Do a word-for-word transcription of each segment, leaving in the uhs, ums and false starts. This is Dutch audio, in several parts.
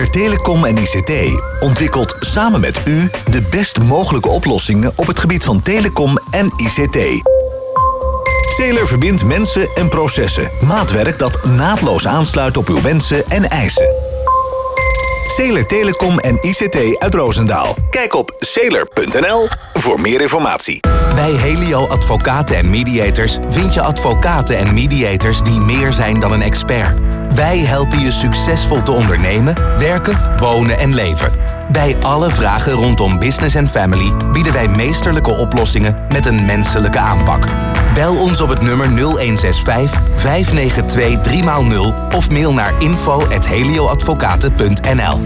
Zeeler Telecom en I C T ontwikkelt samen met u de best mogelijke oplossingen op het gebied van telecom en I C T. Zeeler verbindt mensen en processen. Maatwerk dat naadloos aansluit op uw wensen en eisen. Zeeler Telecom en I C T uit Roosendaal. Kijk op zeeler punt n l voor meer informatie. Bij Helio Advocaten en Mediators vind je advocaten en mediators die meer zijn dan een expert. Wij helpen je succesvol te ondernemen, werken, wonen en leven. Bij alle vragen rondom business en family bieden wij meesterlijke oplossingen met een menselijke aanpak. Bel ons op het nummer nul een zes vijf, vijf negen twee, drie nul of mail naar info at helioadvocaten punt n l.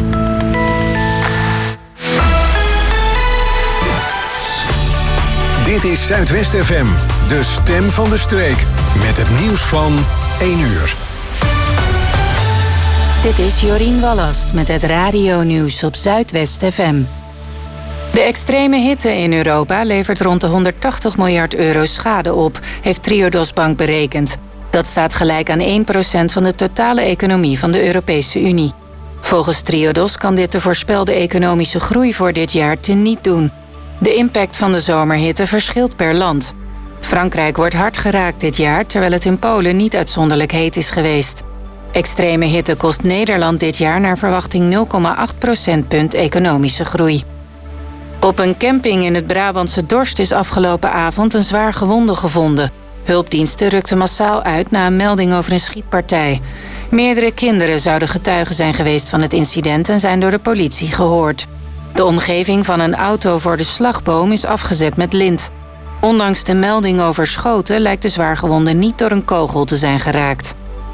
Dit is Zuidwest F M, de stem van de streek. Met het nieuws van één uur. Dit is Jorien Wallast met het radionieuws op Zuidwest F M. De extreme hitte in Europa levert rond de honderdtachtig miljard euro schade op, heeft Triodos Bank berekend. Dat staat gelijk aan één procent van de totale economie van de Europese Unie. Volgens Triodos kan dit de voorspelde economische groei voor dit jaar teniet doen. De impact van de zomerhitte verschilt per land. Frankrijk wordt hard geraakt dit jaar, terwijl het in Polen niet uitzonderlijk heet is geweest. Extreme hitte kost Nederland dit jaar naar verwachting nul komma acht procentpunt economische groei. Op een camping in het Brabantse Dorst is afgelopen avond een zwaar gewonde gevonden. Hulpdiensten rukten massaal uit na een melding over een schietpartij. Meerdere kinderen zouden getuigen zijn geweest van het incident en zijn door de politie gehoord. De omgeving van een auto voor de slagboom is afgezet met lint. Ondanks de melding over schoten lijkt de zwaargewonde niet door een kogel te zijn geraakt.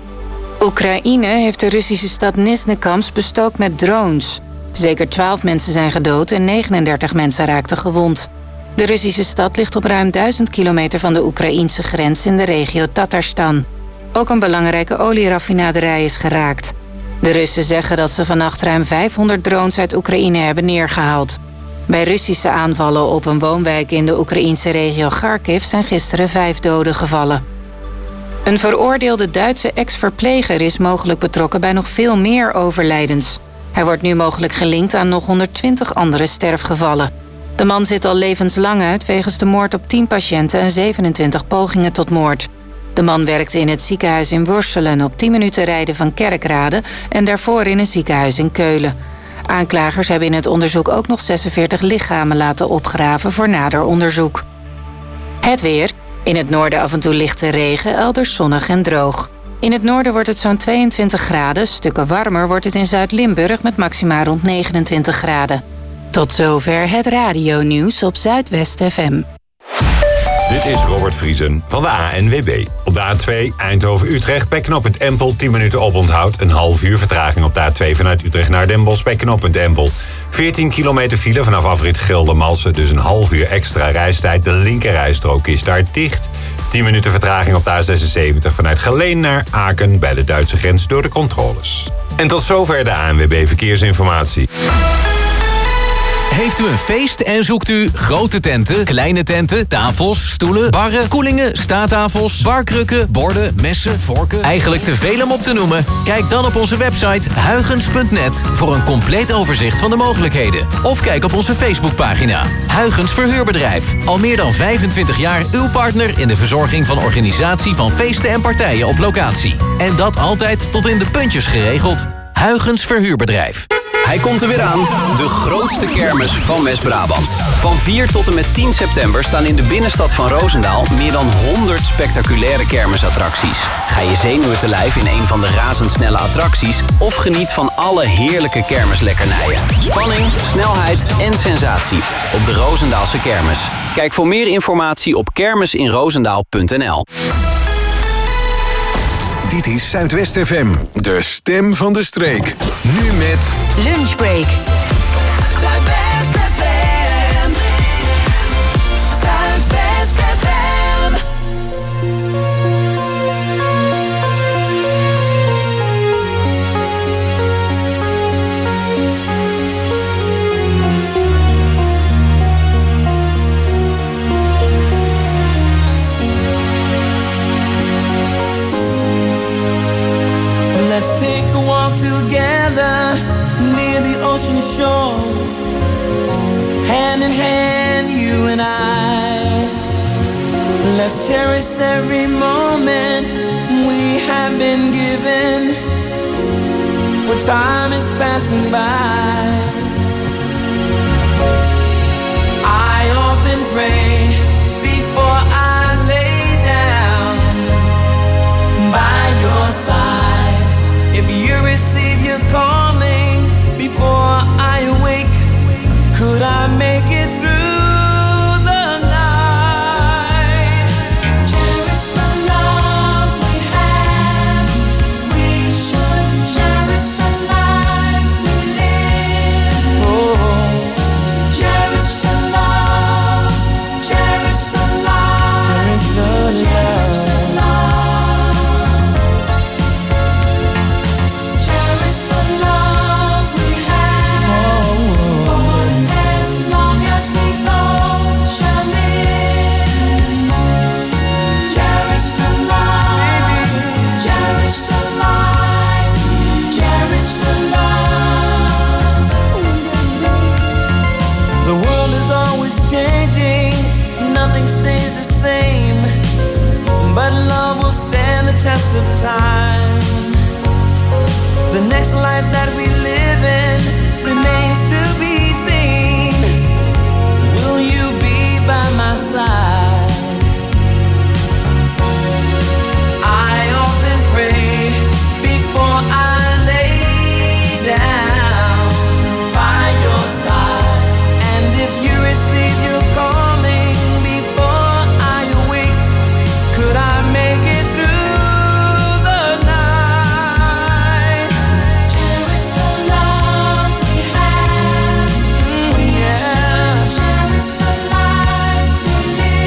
Oekraïne heeft de Russische stad Nizhnekamsk bestookt met drones. Zeker twaalf mensen zijn gedood en negenendertig mensen raakten gewond. De Russische stad ligt op ruim duizend kilometer van de Oekraïense grens in de regio Tatarstan. Ook een belangrijke olieraffinaderij is geraakt. De Russen zeggen dat ze vannacht ruim vijfhonderd drones uit Oekraïne hebben neergehaald. Bij Russische aanvallen op een woonwijk in de Oekraïense regio Kharkiv zijn gisteren vijf doden gevallen. Een veroordeelde Duitse ex-verpleger is mogelijk betrokken bij nog veel meer overlijdens. Hij wordt nu mogelijk gelinkt aan nog honderdtwintig andere sterfgevallen. De man zit al levenslang uit wegens de moord op tien patiënten en zevenentwintig pogingen tot moord. De man werkte in het ziekenhuis in Worsselen op tien minuten rijden van Kerkrade en daarvoor in een ziekenhuis in Keulen. Aanklagers hebben in het onderzoek ook nog zesenveertig lichamen laten opgraven voor nader onderzoek. Het weer. In het noorden af en toe lichte regen, elders zonnig en droog. In het noorden wordt het zo'n tweeëntwintig graden. Stukken warmer wordt het in Zuid-Limburg met maxima rond negenentwintig graden. Tot zover het radionieuws op Zuidwest F M. Dit is Robert Vriesen van de A N W B. Op de A twee Eindhoven-Utrecht bij knooppunt Empel tien minuten oponthoud. Een half uur vertraging op de A twee vanuit Utrecht naar Den Bosch bij knooppunt Empel. veertien kilometer file vanaf afrit Geldermalsen, dus een half uur extra reistijd. De linkerrijstrook is daar dicht. tien minuten vertraging op de A zesenzeventig vanuit Geleen naar Aken bij de Duitse grens door de controles. En tot zover de A N W B Verkeersinformatie. Heeft u een feest en zoekt u grote tenten, kleine tenten, tafels, stoelen, barren, koelingen, staattafels, barkrukken, borden, messen, vorken? Eigenlijk te veel om op te noemen? Kijk dan op onze website huygens punt net voor een compleet overzicht van de mogelijkheden. Of kijk op onze Facebookpagina. Huygens Verhuurbedrijf. Al meer dan vijfentwintig jaar uw partner in de verzorging van organisatie van feesten en partijen op locatie. En dat altijd tot in de puntjes geregeld. Huygens Verhuurbedrijf. Hij komt er weer aan, de grootste kermis van West-Brabant. Van vier tot en met tien september staan in de binnenstad van Roosendaal meer dan honderd spectaculaire kermisattracties. Ga je zenuwen te lijf in een van de razendsnelle attracties of geniet van alle heerlijke kermislekkernijen. Spanning, snelheid en sensatie op de Roosendaalse kermis. Kijk voor meer informatie op kermisinroosendaal punt n l. Dit is Zuidwest F M, de stem van de streek. Nu met Lunchbreak. Zuidwest F M. Zuidwest F M. Let's take a walk together. ocean shore, hand in hand, you and I. Let's cherish every moment we have been given, for time is passing by. I often pray before I lay down by your side. If you receive your calling before I awake, could I make it through the night? Cherish the love we have. We should cherish the life we live. Oh, cherish the love, cherish the love, cherish the love. Cherish the love. Cherish the love we have. For as long as we both shall live. Cherish the love, cherish the life, cherish the love. The world is always changing, nothing stays the same, but love will stand the test of time. The next life that we live in remains to be seen. Will you be by my side? I often pray before I lay down by your side. And if you receive your calling before I awake, could I make it through the night? Cherish the love we have. We should cherish the life we live.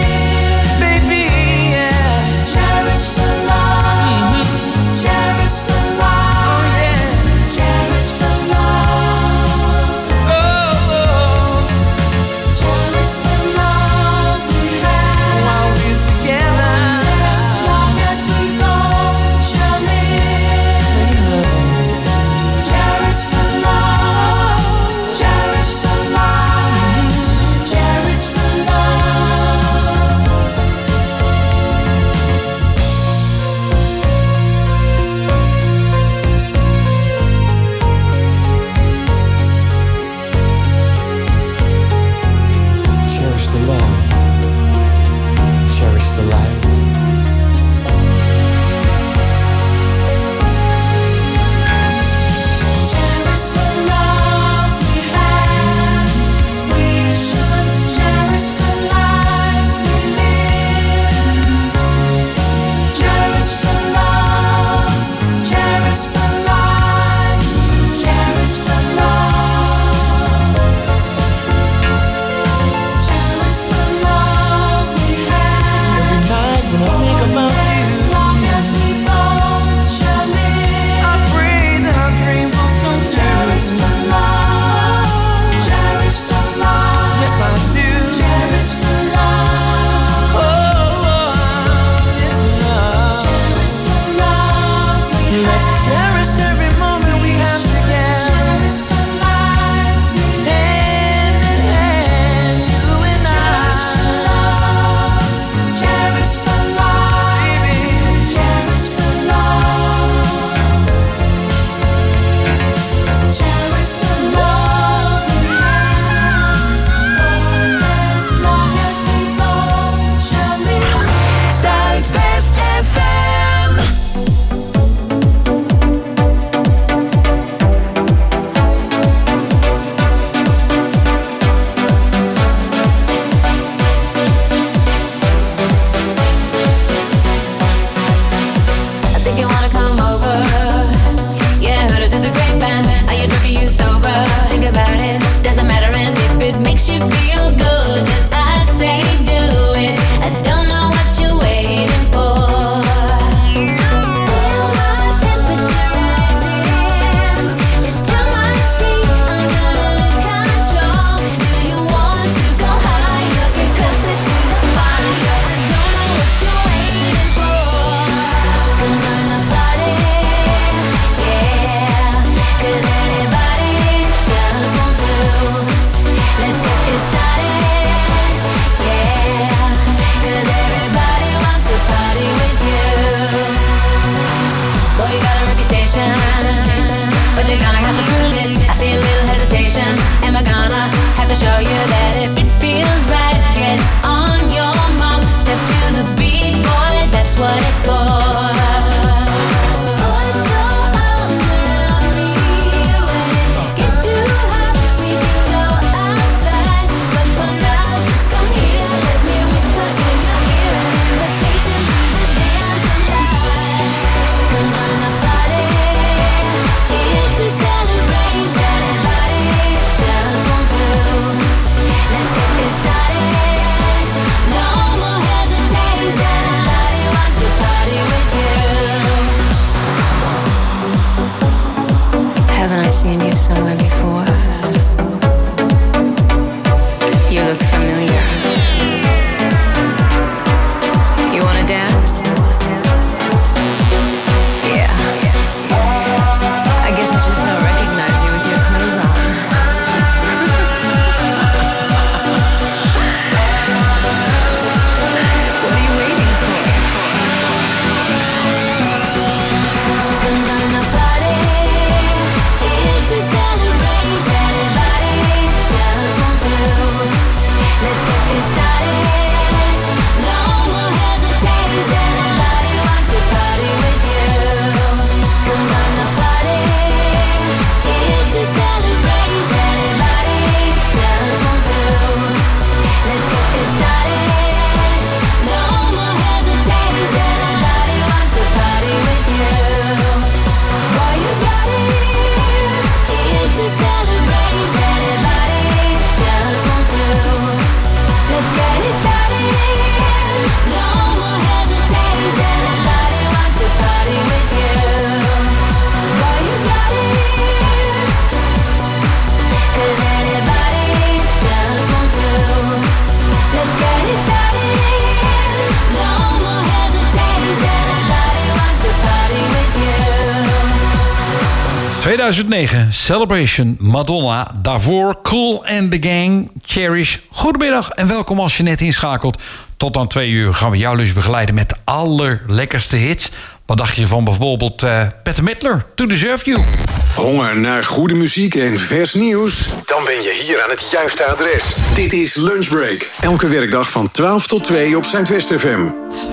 tweeduizend negen, Celebration, Madonna, daarvoor Cool and the Gang, Cherish. Goedemiddag en welkom als je net inschakelt. Tot aan twee uur gaan we jou dus begeleiden met de allerlekkerste hits. Wat dacht je van bijvoorbeeld uh, Bette Midler, To Deserve You? Honger naar goede muziek en vers nieuws? Dan ben je hier aan het juiste adres. Dit is Lunchbreak. Elke werkdag van twaalf tot twee op Zuidwest F M.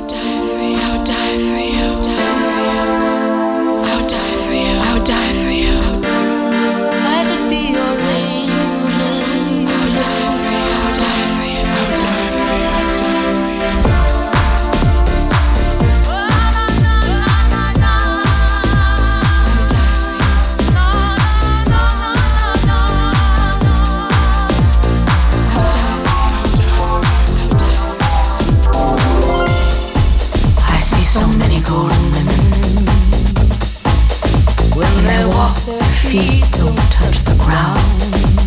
Feet don't touch the ground.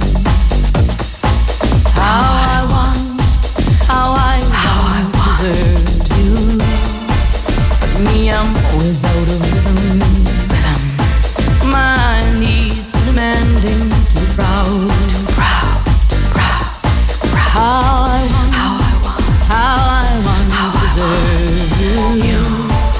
How I want, how I how I want you. But me, I'm always out of rhythm. rhythm. My needs demanding too proud, too proud, too proud, too proud. How I want, how I want, how I want how to deserve you. you.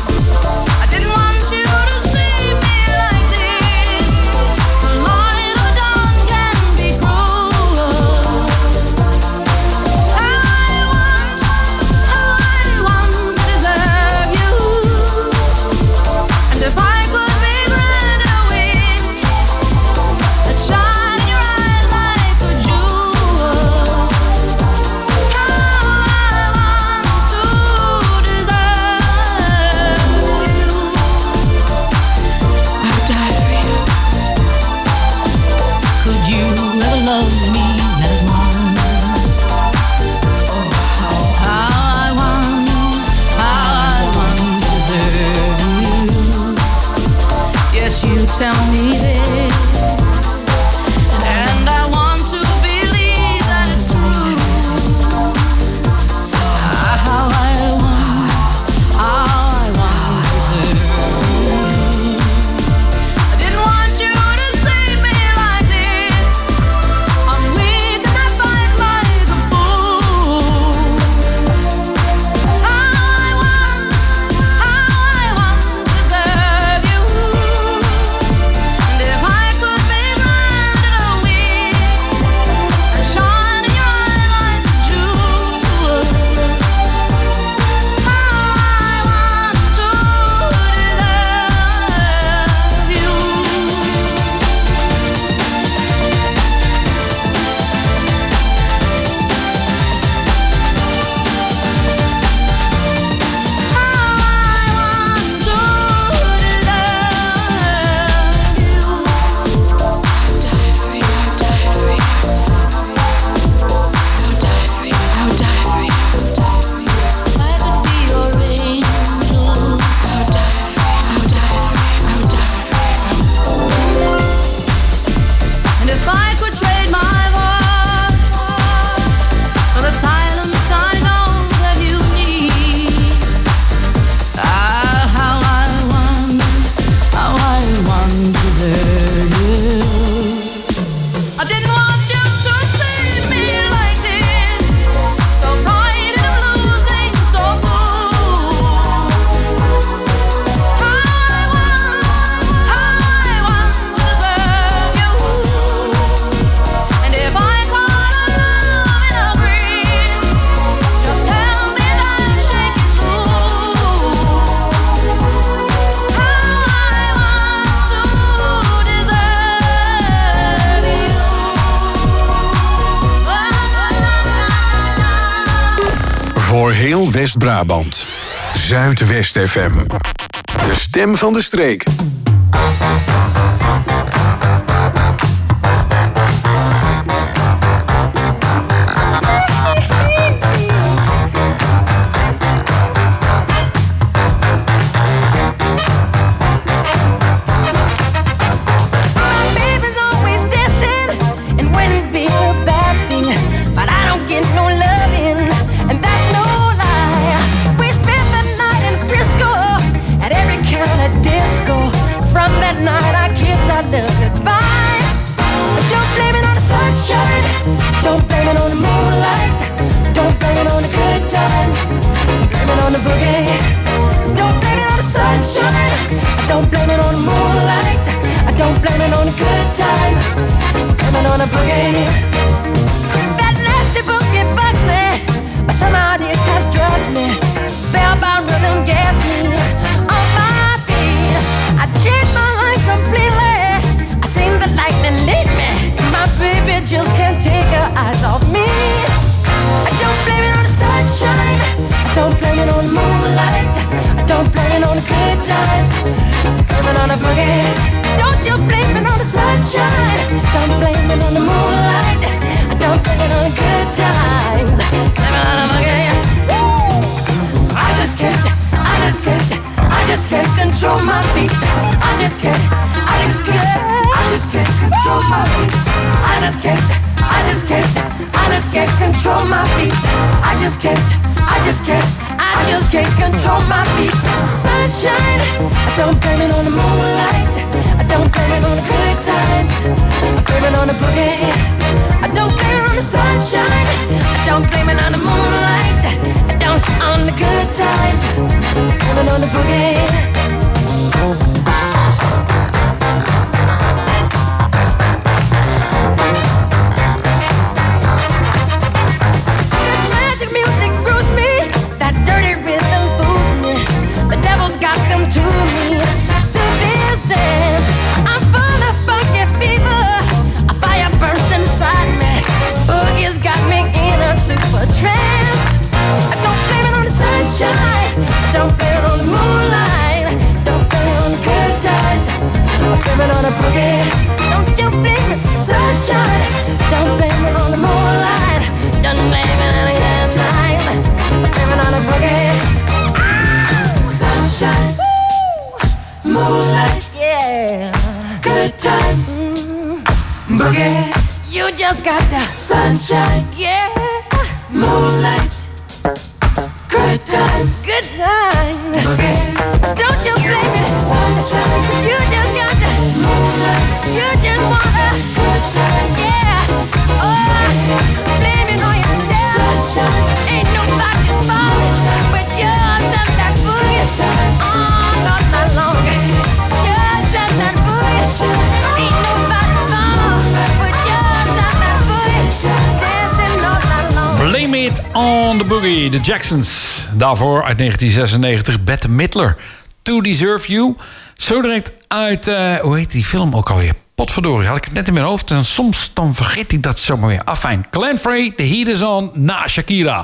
Tell me this, and I want to believe that it's true. How I want, how I want to deserve. I didn't want you to see me like this. I'm weak and I fight like a fool. How I want, how I want to deserve you. If I could be blinded away and shine in your eyes like a jewel, how I want to deserve you. And if I could trade my heart for the silence I know that you need, ah, how I want, how I want to deserve you. I didn't want you to see me like this, so frightened of losing so soon. How I want, how I want to deserve you. And if I caught a love in a breeze, just tell me that shake it loose. How I want to deserve you. Voor heel West-Brabant. Zuidwest F M. De stem van de streek. Baby's always dancing and wouldn't be a bad thing, but I don't get no loving, and that's no lie. We spent the night in Frisco at every kind of disco. From that night I boogie. Don't blame it on the sunshine. I don't blame it on the moonlight. I don't blame it on the good times. Blame it on the boogie. That nasty boogie bugs me, but somehow it has drugged me. Spellbound rhythm gets me on my feet. I changed my life completely. I seen the lightning lead me. My baby just can't take her eyes off me. I don't blame it on the sunshine. I don't blame it on the moonlight. I don't blame it on the good times. Blame it on the boogie. Don't you blame it on the sunshine. Don't blame it on the moonlight. I don't blame it on the good times. Blame it on the boogie. I just can't, I just can't, I just can't control my feet. I just can't, I just can't, I just can't control my feet. I just can't, I just can't, I just can't control my feet. I just can't, I just can't, I just can't control my feet. Sunshine, I don't blame it on the moonlight. I don't blame it on the good times. I blame it on the boogie. I don't blame it on the sunshine. I don't blame it on the moonlight. I don't on the good times. Blame it on the boogie. Blame it on the boogie. Don't you blame it, sunshine. Don't blame it on the moonlight. Don't blame it on the good times. Blame it on the boogie. Ah, sunshine, woo, moonlight, yeah, good times, mm, boogie. You just got the sunshine, yeah, moonlight, good times, good times, boogie. Don't you blame it, sunshine. You just got the moonlight. You just want a good time, yeah. Oh, blame it on yourself. Sunshine. Ain't nobody's fault but yours and that boogie. Oh, not that long. Yours and that boogie. Ain't nobody's fault but yours and that boogie. Dancing all night long. Blame it on the boogie. De Jacksons. Daarvoor uit negentien zesennegentig Bette Midler. To Deserve You. Zo direct uit, uh, hoe heet die film ook alweer? Potverdorie, had ik het net in mijn hoofd. En soms dan vergeet ik dat zomaar weer. Afijn, Glenn Frey, The Heat Is On, na Shakira.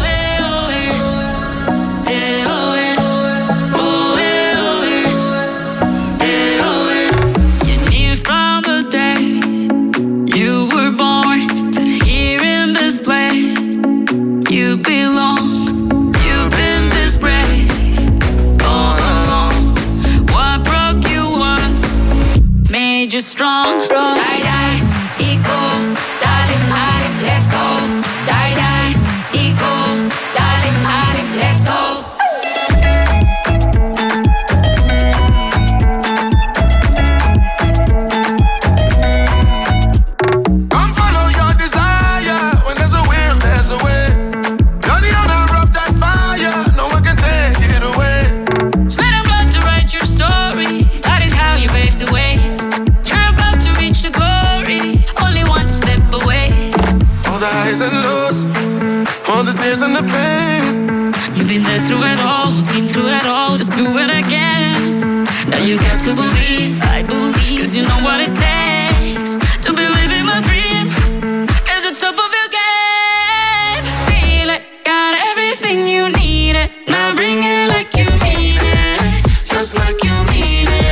You belong, you've been this brave all along. What broke you once made you strong. Die, die, eco, darling, darling, let's go. Die, die, eco, darling, darling, let's go. And lows, all the tears and the pain. You've been there through it all, been through it all, just do it again. Now you got to believe, I believe, cause you know what it takes to believe in my dream. At the top of your game, feel it, got everything you need it. Now bring it like you mean it, just like you mean it.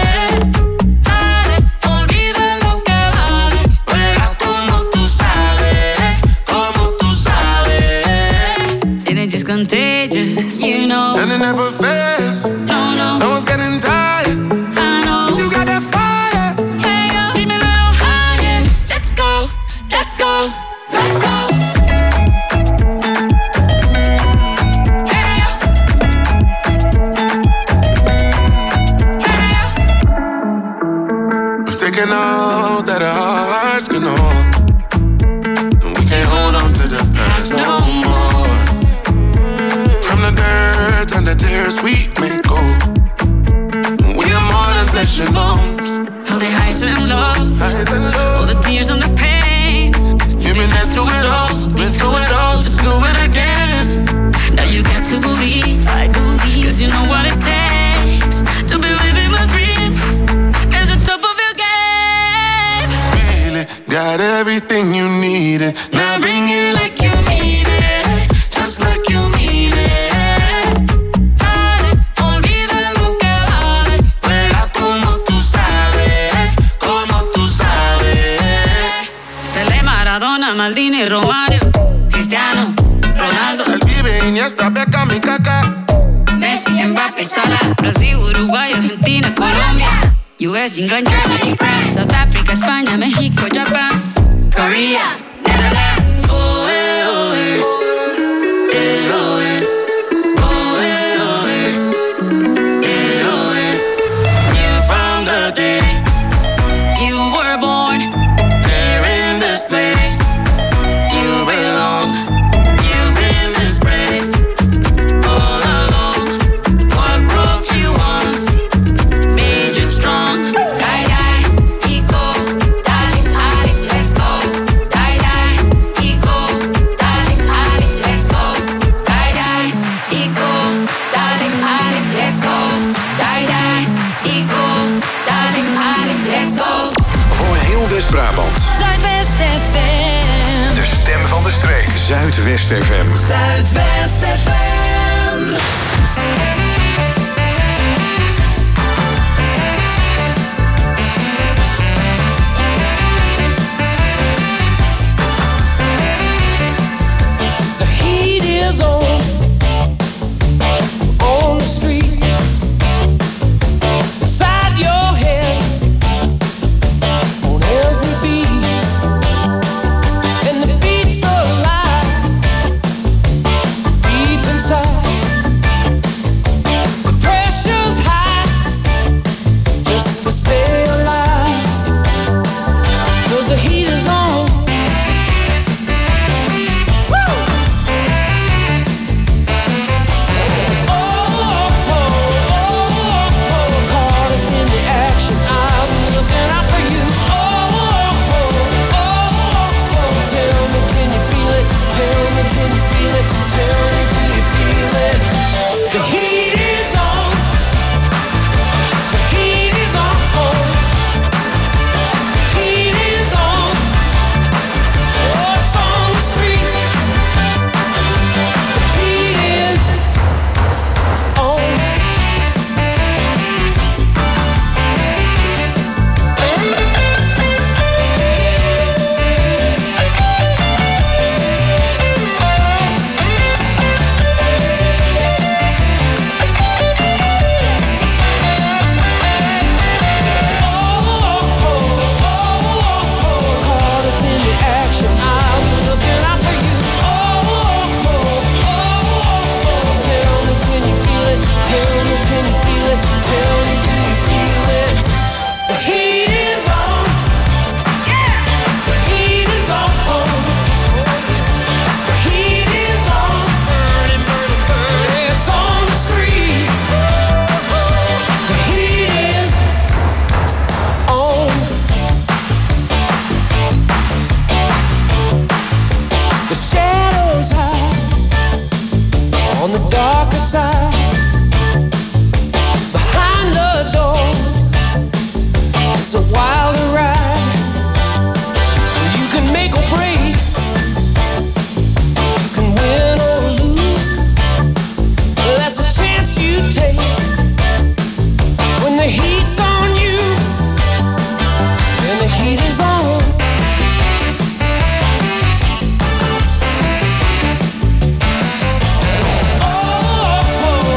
Just contagious, you know. And it never fails. No, no. No one's getting tired. I know. You got that fire. Hey, yo, dream a little higher. Let's go, let's go, let's go. Hey, yo. Hey, yo. We've taken all that our hearts can hold, and we can't hold on to the past no more. From the dirt the tears we may go. We are more than flesh and bones. All the highs and lows, all the tears and the pain. You've been there through it all, been through it all, just do it again. Now you got to believe, I believe, cause you know what it takes to be living my dream at the top of your game. Feel it, got everything you needed. Now bring it like you need it, just like you need it. Dale, olvida lo que vale. Juega como tú sabes, como tú sabes. Pelé, Maradona, Maldini, Romario, Cristiano, Ronaldo, El Vive, Iniesta, Beckham y Kaká. Messi, Mbappé, Salah, Brasil, Uruguay, Argentina, Colombia, U S, England, Germany, France, South Africa, España, México, Japan, Korea, Netherlands. Oh, eh, oh, eh. Eh, oh, eh. Oh, eh, oh, eh. Eh, oh, eh. You from the day you were born, Here in this place, you belong. you've been disgraced. All along, what broke you once made you strong. Die, die, ego, darling, Ali, let's go. Die, die, ego, darling, Ali, let's go. Die, die, ego, darling, Ali, let's go. Die, die, ego, darling, Ali, let's go. Voor heel West-Brabant. Zuidwest F M. De stem van de streek. Zuidwest F M. Zuidwest F M. The heat is on, on the street, inside your head, on every beat, and the beat's alive, deep inside. The pressure's high, just to stay alive, 'cause the heat is on. Caught up in the action, I'll be looking out for you. Oh, oh, oh, tell me, can you feel it? Tell me, can you feel it? Tell me, can you feel it? The heat is on. The heat is on. The heat is on. Oh, it's on the street. The heat is on. Caught up in the action, I'll be looking out for you. Tell me, can you feel it? Tell me, can you feel it? Tell me, can you feel it? The heat is on. The heat is on. The heat is on. Burning, burning, burning. It's on the street. The heat is on. The shadows hide on the darker side. Behind the doors, it's a wilder ride. You can make or break, you can win or lose. That's a chance you take when the heat's on you and the heat is on. Oh,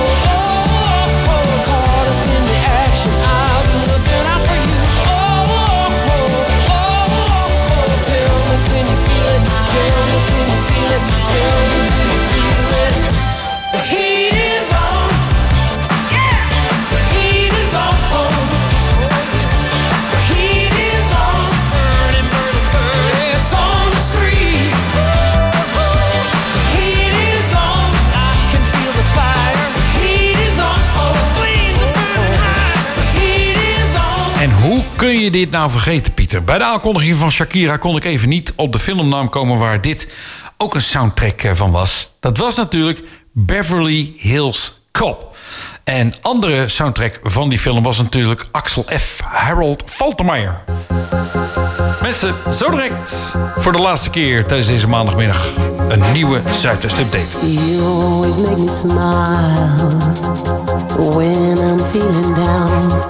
kun je dit nou vergeten, Pieter? Bij de aankondiging van Shakira kon ik even niet op de filmnaam komen waar dit ook een soundtrack van was. Dat was natuurlijk Beverly Hills Cop. En andere soundtrack van die film was natuurlijk Axel F. Harold Faltermeyer. Mensen, zo direct voor de laatste keer tijdens deze maandagmiddag een nieuwe Zuidwest Update. You always make me smile when I'm feeling down.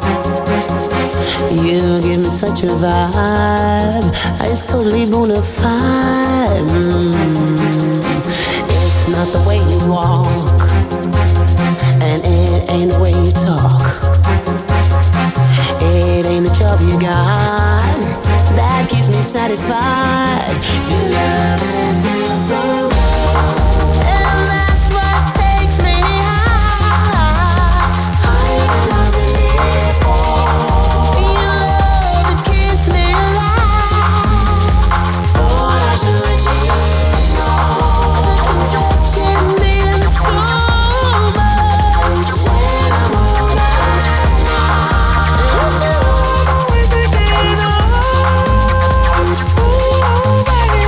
You give me such a vibe, it's totally bona fide. Mm. It's not the way you walk, and it ain't the way you talk. It ain't the job you got that keeps me satisfied. You love me so well, and that's what takes me high. I'm loving you for your love that keeps me alive. Thought I should let you know that you're touching me so much. When I'm all night now, it's you always thinking of. Ooh, baby.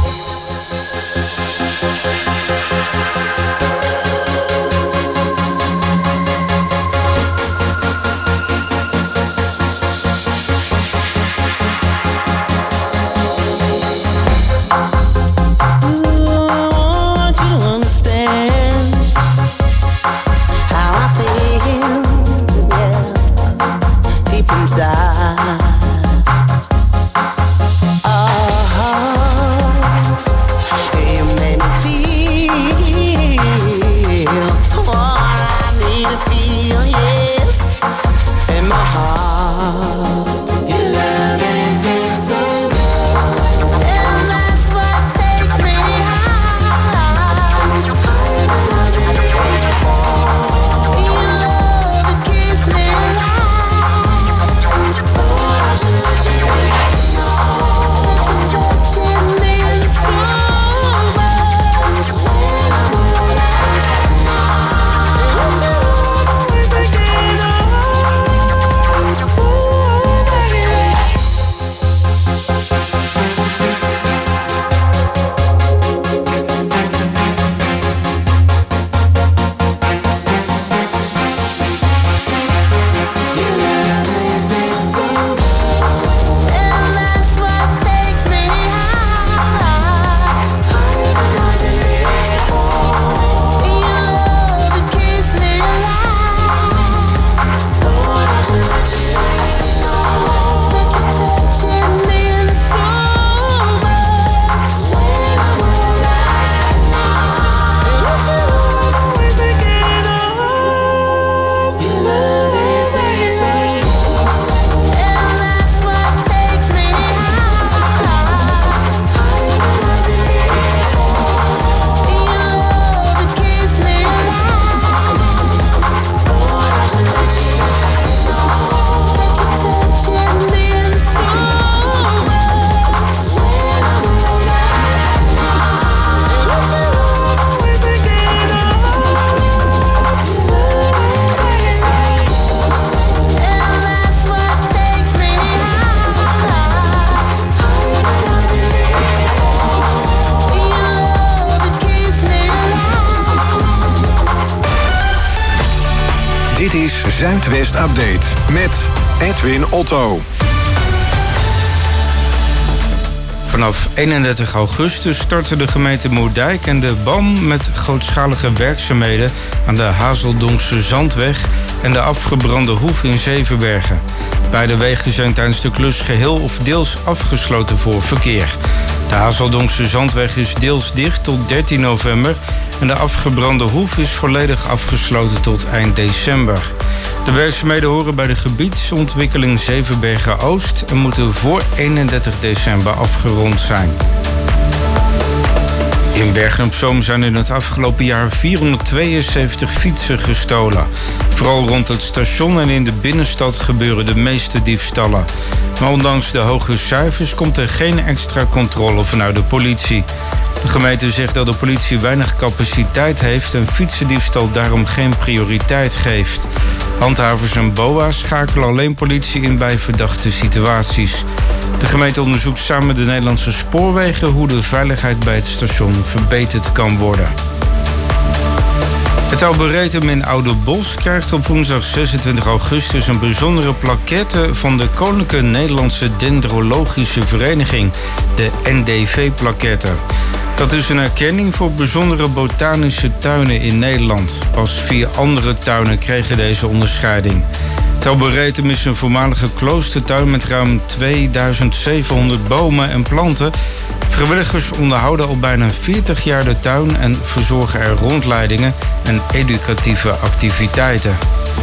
Ooh, I want you to understand how I feel, yeah, deep inside. Oh, you made me feel what I need to feel, yes, in my heart. You love me so well, and that's what takes me high. I'm loving you for your love that keeps me alive. Thought I should let you know that you're touching me so much. When I'm all night now, it's you always thinking of. Ooh, baby. You love me so well, and that's what takes me high. I'm loving you for your love that keeps me alive. Thought I should let you know that you're touching me so much. When I'm all night now, it's you always thinking of. You love me so well, and that's what takes me high. I'm loving you for your love that keeps me alive. Thought I should let you know that you're touching me so much. When I'm all night now, it's you always thinking of. You love me so well, and that's what takes me high. I'm loving you for your love that keeps me alive. Dit is Zuidwest Update met Edwin Otto. Vanaf eenendertig augustus starten de gemeente Moerdijk en de B A M met grootschalige werkzaamheden aan de Hazeldonkse Zandweg en de afgebrande Hoef in Zevenbergen. Beide wegen zijn tijdens de klus geheel of deels afgesloten voor verkeer. De Hazeldonkse Zandweg is deels dicht tot dertien november en de afgebrande Hoef is volledig afgesloten tot eind december. De werkzaamheden horen bij de gebiedsontwikkeling Zevenbergen-Oost en moeten voor eenendertig december afgerond zijn. In Bergen-op-Zoom zijn in het afgelopen jaar vierhonderdtweeënzeventig fietsen gestolen. Vooral rond het station en in de binnenstad gebeuren de meeste diefstallen. Maar ondanks de hoge cijfers komt er geen extra controle vanuit de politie. De gemeente zegt dat de politie weinig capaciteit heeft en fietsendiefstal daarom geen prioriteit geeft. Handhavers en B O A's schakelen alleen politie in bij verdachte situaties. De gemeente onderzoekt samen met de Nederlandse Spoorwegen hoe de veiligheid bij het station verbeterd kan worden. Het Arboretum in Ouderbos krijgt op woensdag zesentwintig augustus een bijzondere plaquette van de Koninklijke Nederlandse Dendrologische Vereniging, de N D V-plaquette. Dat is een erkenning voor bijzondere botanische tuinen in Nederland. Pas vier andere tuinen kregen deze onderscheiding. Het Arboretum is een voormalige kloostertuin met ruim tweeduizend zevenhonderd bomen en planten. Vrijwilligers onderhouden al bijna veertig jaar de tuin en verzorgen er rondleidingen en educatieve activiteiten.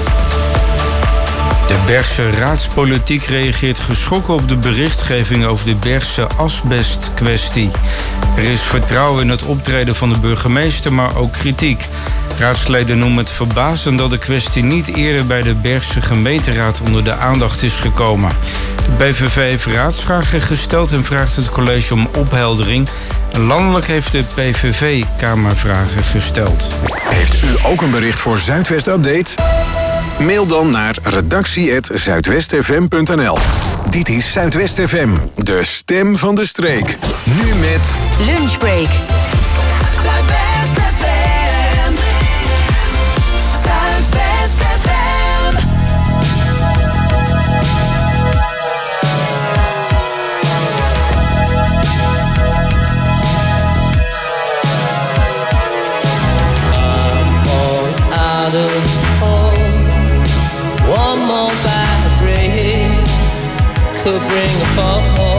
De Bergse raadspolitiek reageert geschrokken op de berichtgeving over de Bergse asbestkwestie. Er is vertrouwen in het optreden van de burgemeester, maar ook kritiek. Raadsleden noemen het verbazend dat de kwestie niet eerder bij de Bergse gemeenteraad onder de aandacht is gekomen. De B V V heeft raadsvragen gesteld en vraagt het college om opheldering. Landelijk heeft de P V V kamervragen gesteld. Heeft u ook een bericht voor Zuidwest Update? Mail dan naar redactie apenstaartje zuidwest f m punt n l. Dit is Zuidwest F M, de stem van de streek. Nu met Lunchbreak. Zuidwest F M. Zuidwest F M. I'm all out of one more bad break could bring a fall.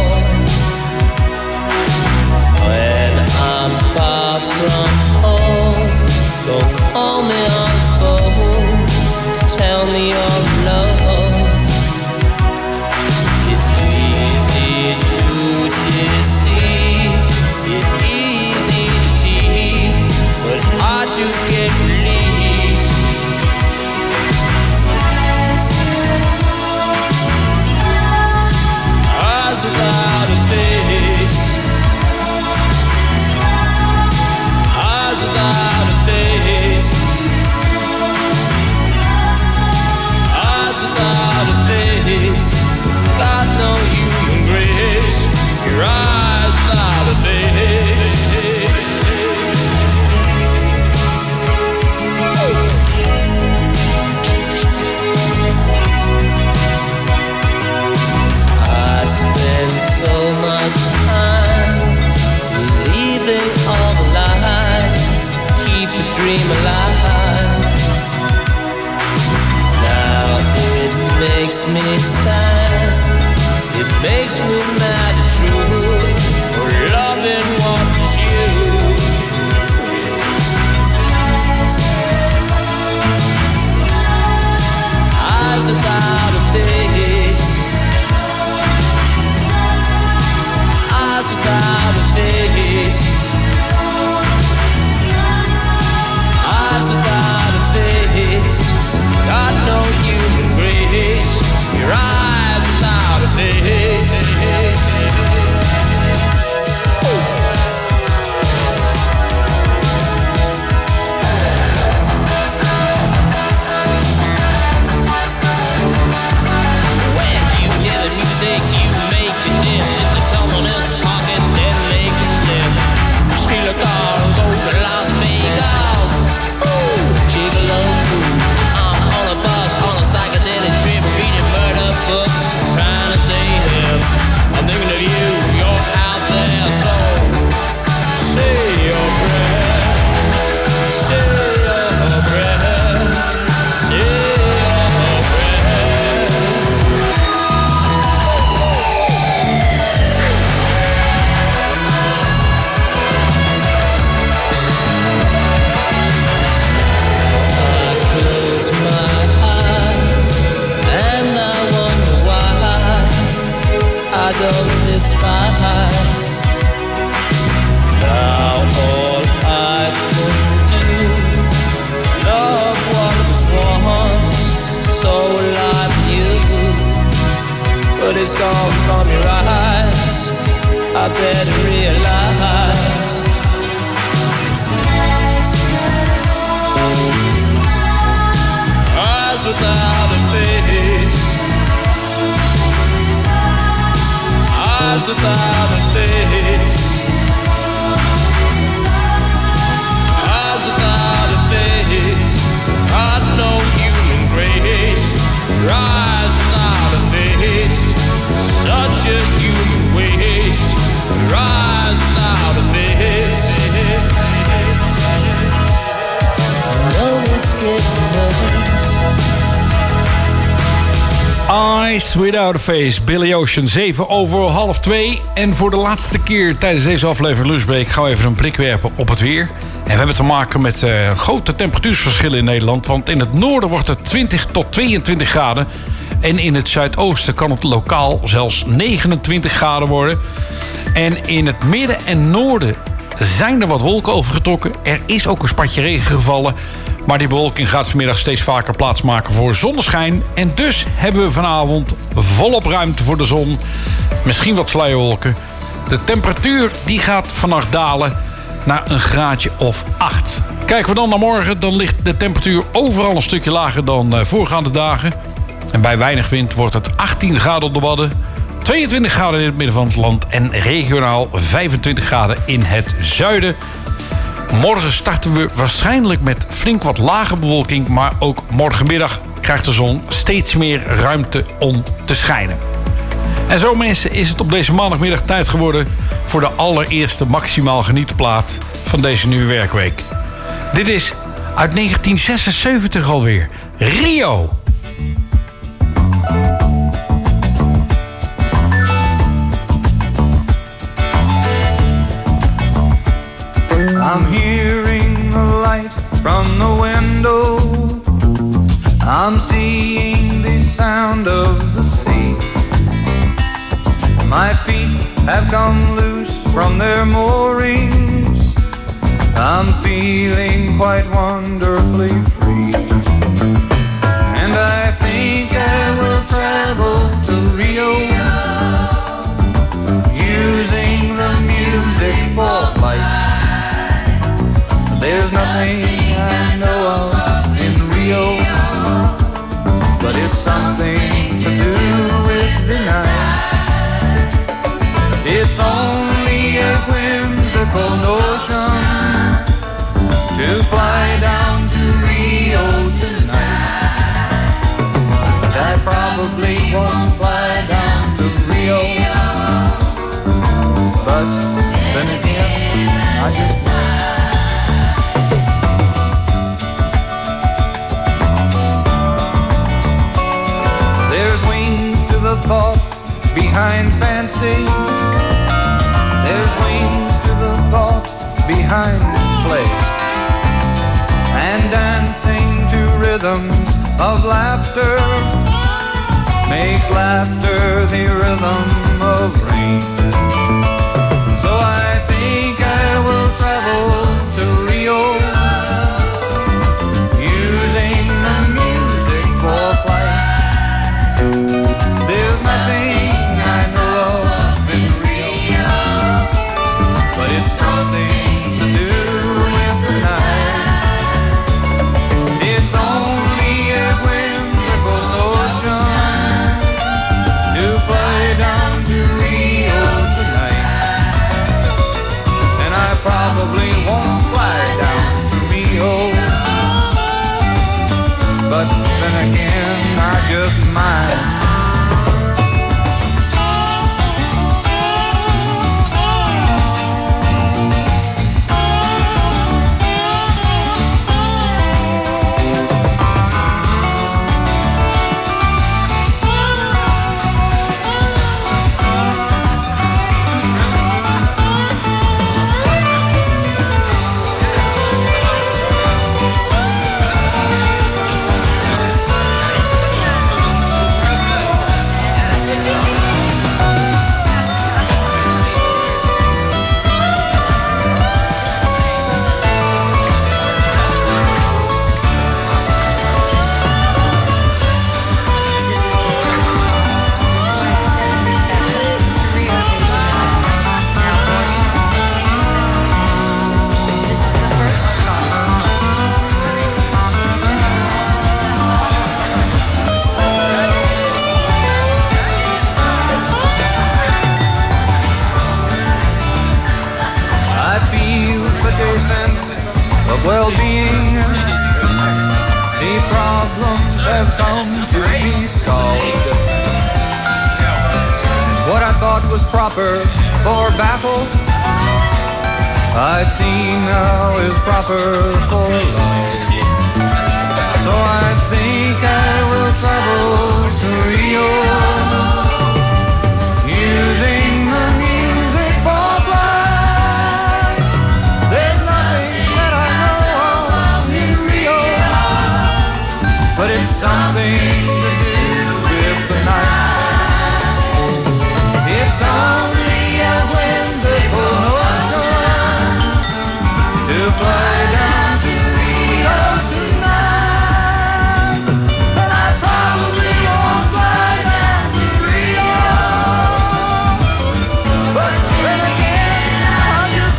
When I'm far from home, don't call me on the phone to tell me you're alone. It's easy to deceive, it's easy to tease, but hard to get released. Eyes without a face, eyes without a face, eyes without a face. Got no human grace. Your eyes without a face. I spend so much time believing all the lies, keep a dream alive. Now it makes me sad, it makes me mad and true, for loving what is you. Eyes without a face, eyes without a face, eyes without a face. Got no human grace. Your eyes without a face. When you hear the music, you make it dim into someone else's pocket, then make it slim. You steal a car and go to Las Vegas. Ooh, gigolo. I'm on a bus, on a psychedelic trip, reading murder books, trying to stay hip. I'm thinking of you, you're out there, so say your prayers, say your prayers, say your prayers. I close my eyes and I wonder why I don't despise. Now all I could do, love what was once so like you, but it's gone from your eyes. I better realize. Eyes without a face. Eyes without a face. Eyes without a face. Got no human grace. Your eyes without a face. Such a human waste. Your eyes without a face. No, it's getting worse. Eyes Without a Face, Billy Ocean, zeven over half twee. En voor de laatste keer tijdens deze aflevering Lunchbreak gaan we even een blik werpen op het weer. En we hebben te maken met uh, grote temperatuursverschillen in Nederland. Want in het noorden wordt het twintig tot tweeëntwintig graden. En in het zuidoosten kan het lokaal zelfs negenentwintig graden worden. En in het midden en noorden zijn er wat wolken overgetrokken. Er is ook een spatje regen gevallen. Maar die bewolking gaat vanmiddag steeds vaker plaatsmaken voor zonneschijn. En dus hebben we vanavond volop ruimte voor de zon. Misschien wat sluierwolken. De temperatuur die gaat vannacht dalen naar een graadje of acht. Kijken we dan naar morgen, dan ligt de temperatuur overal een stukje lager dan uh, voorgaande dagen. En bij weinig wind wordt het achttien graden op de Wadden, tweeëntwintig graden in het midden van het land en regionaal vijfentwintig graden in het zuiden. Morgen starten we waarschijnlijk met flink wat lage bewolking, maar ook morgenmiddag krijgt de zon steeds meer ruimte om te schijnen. En zo mensen is het op deze maandagmiddag tijd geworden voor de allereerste maximaal genietenplaat van deze nieuwe werkweek. Dit is uit negentien zesenzeventig alweer, Rio. I'm hearing the light from the window. I'm seeing the sound of the sea. My feet have come loose from their moorings. I'm feeling quite wonderfully free. And I think I will travel to Rio, using the music for flight. There's nothing I know of in Rio, but it's something to do with the night. It's only a whimsical notion to fly down to Rio tonight, but I probably won't fly down to Rio. But then again, I just thought behind fancy. There's wings to the thought behind play, and dancing to rhythms of laughter makes laughter the rhythm of rain. So I think I will travel to Rio, using the music for flight. There's nothing I know of in Rio, but it's something to do with the night. It's only a whimsical notion to fly down to Rio tonight, and I probably won't fly down to Rio, but then again I just might. problems have come to be solved. And what I thought was proper for battle, I see now is proper for love. So I think I will travel to Rio, using the music for flight. There's nothing that I know of in Rio, but it's something to do with the night. It's only a whimsical notion to fly down to Rio tonight, and I probably won't fly down to Rio, but then again I'll just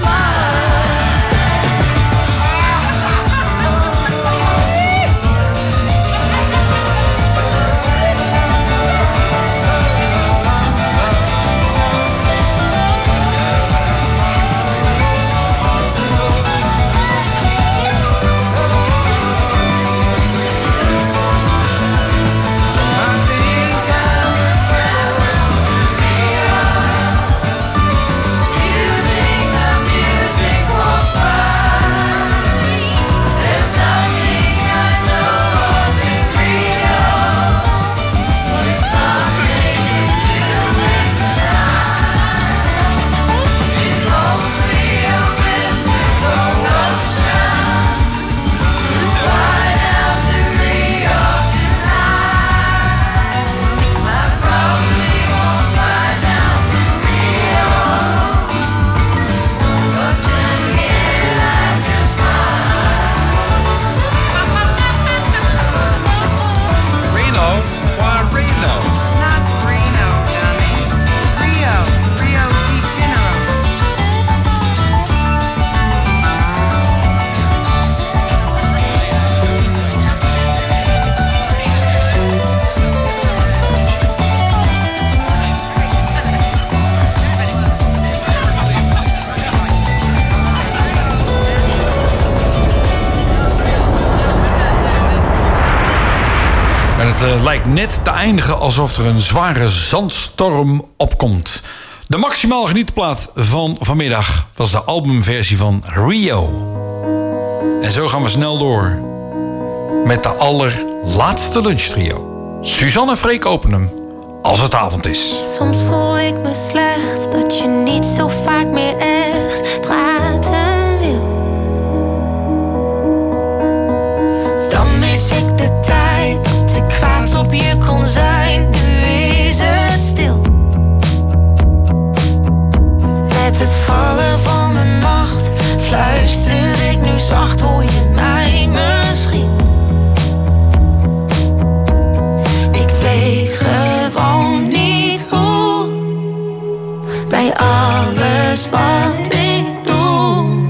Het uh, lijkt net te eindigen alsof er een zware zandstorm opkomt. De maximaal genietplaat van vanmiddag was de albumversie van Rio. En zo gaan we snel door met de allerlaatste lunchtrio. Suzanne en Freek openen hem als het avond is. Soms voel ik me slecht dat je niet zo vaak meer echt praten wil. Dan mis ik de tijd dat ik kwaad op je kon zijn. Nu is het stil. Met het vallen van de nacht fluister ik nu zacht, hoor je mij misschien? Ik weet gewoon niet hoe, bij alles wat ik doe.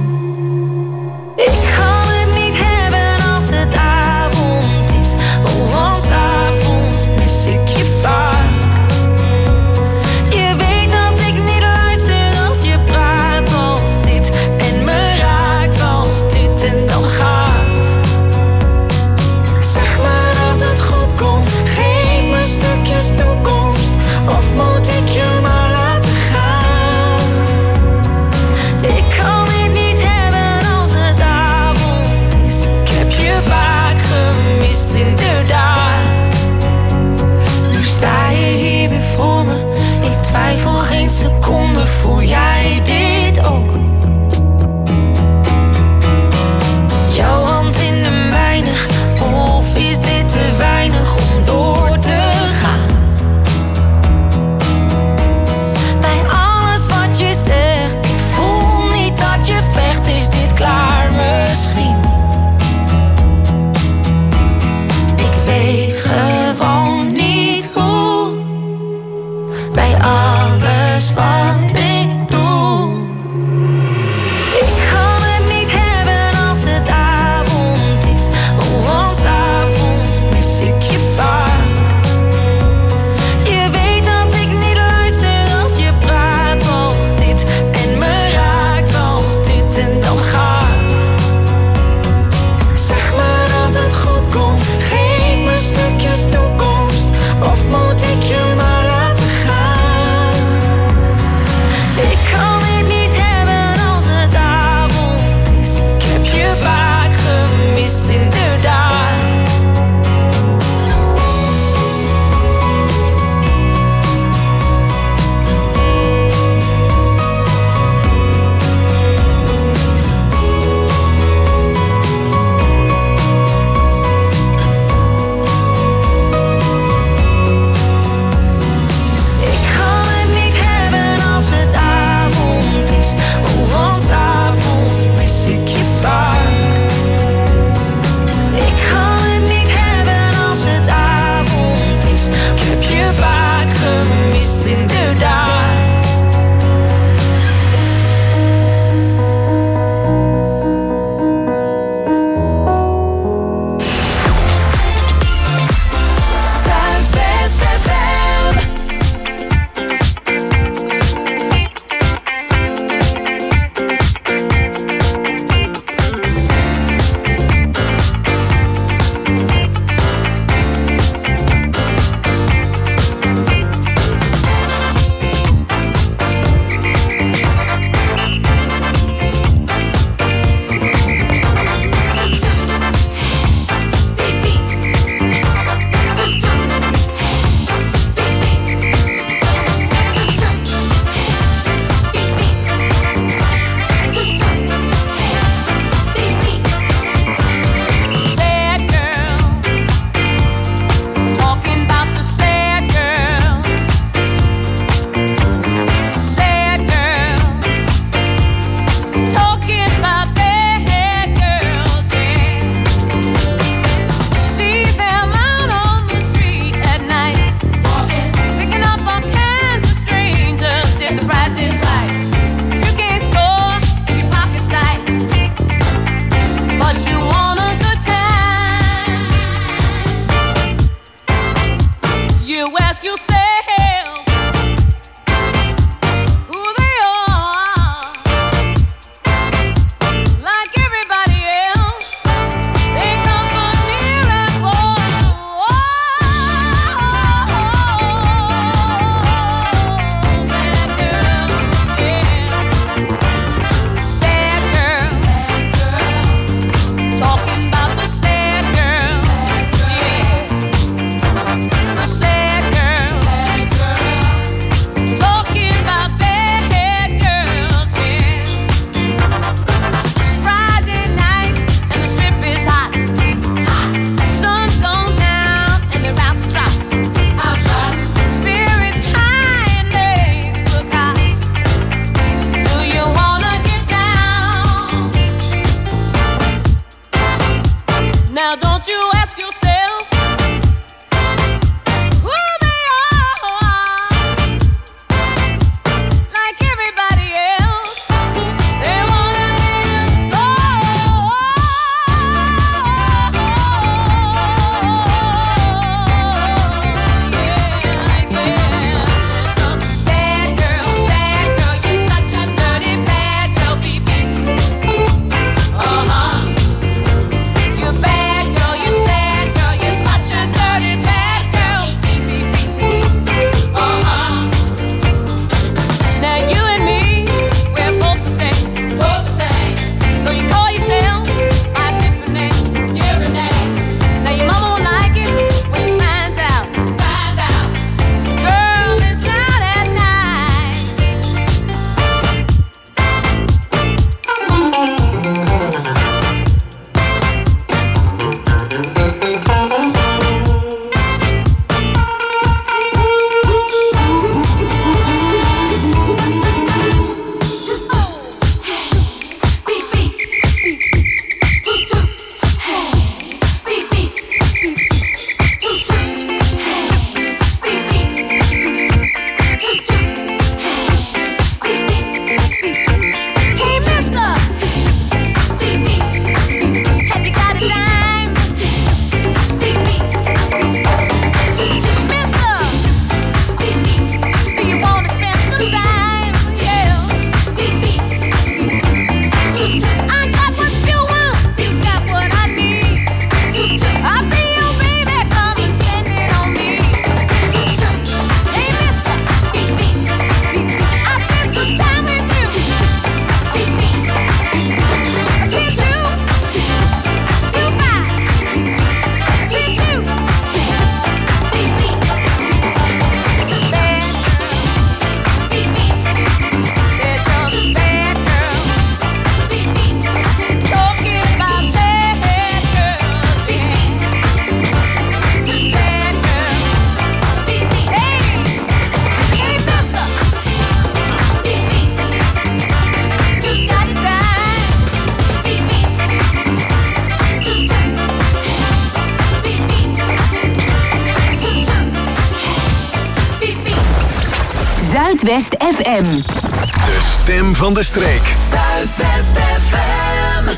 Zuidwest F M. De stem van de streek. Zuidwest F M.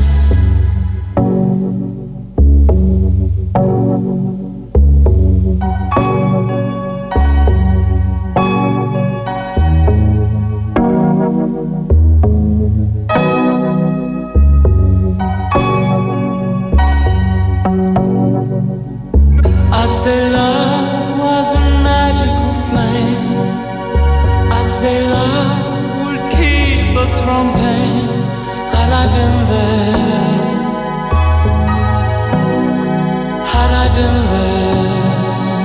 I'd say love was a magical flame. I'd say love would keep us from pain. Had I been there, had I been there,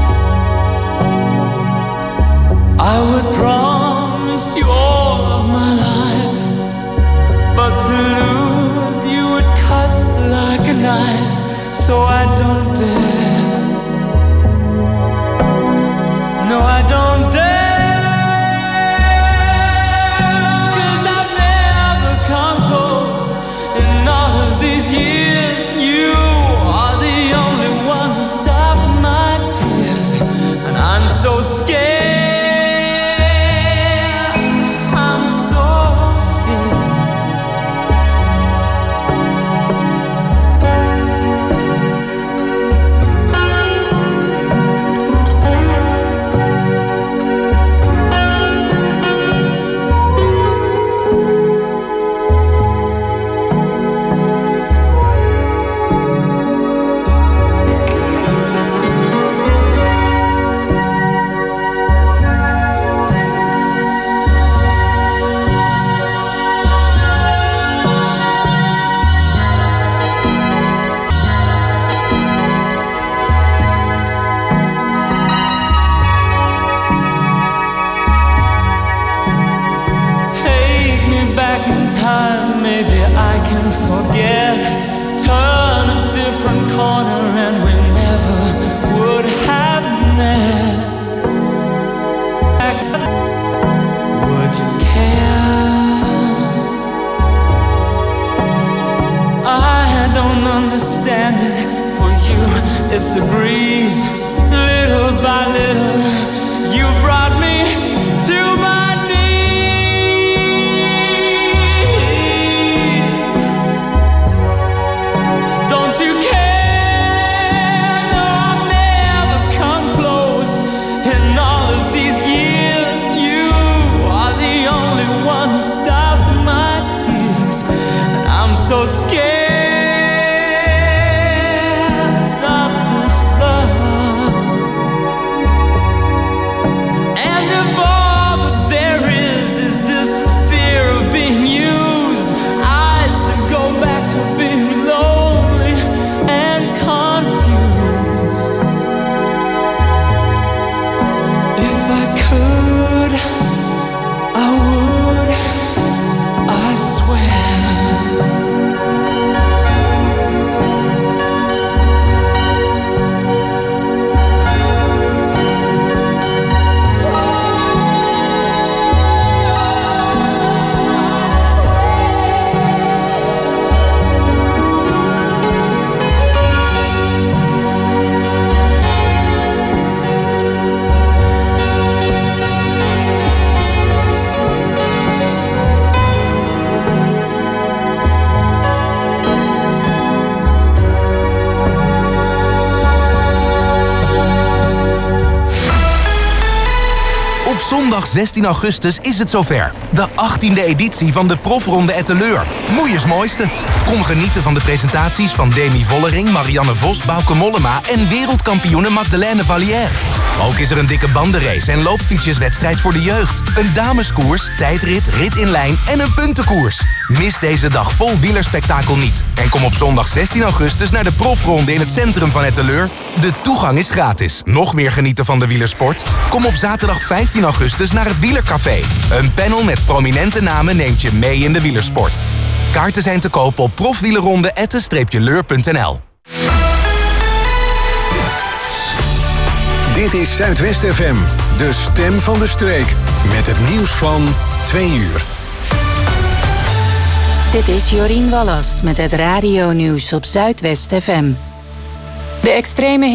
I would promise you all of my life. But to lose you would cut like a knife, so I don't dare. No, I don't dare, 'cause I've never come close in all of these years. You are the only one to stop my tears, and I'm so scared. I'm so scared. Take me back in time, maybe I can forget. Turn a different corner and we never would have met. Would you care? I don't understand it. For you, it's a breeze. Little by little, you brought me to my knees. Don't you care? No, I've never come close in all of these years. You are the only one to stop my tears. I'm so scared of this love. And if all that there is is this fear of being used, I should go back to being lonely and confused. If I could, I would, I swear. Op zondag zestien augustus is het zover. De achttiende editie van de Profronde Etteleur. Moeiers mooiste. Kom genieten van de presentaties van Demi Vollering, Marianne Vos, Bauke Mollema en wereldkampioene Magdalene Vallière. Ook is er een dikke bandenrace en loopfietsjeswedstrijd voor de jeugd. Een dameskoers, tijdrit, rit in lijn en een puntenkoers. Mis deze dag vol wielerspektakel niet. En kom op zondag zestien augustus naar de Profronde in het centrum van Etteleur. De toegang is gratis. Nog meer genieten van de wielersport? Kom op zaterdag vijftien augustus naar het Wielercafé. Een panel met prominente namen neemt je mee in de wielersport. Kaarten zijn te kopen op profwielerronde atten leur punt n l. Dit is Zuidwest F M, de stem van de streek. Met het nieuws van twee uur. Dit is Jorien Wallast met het radionieuws op Zuidwest F M. De extreme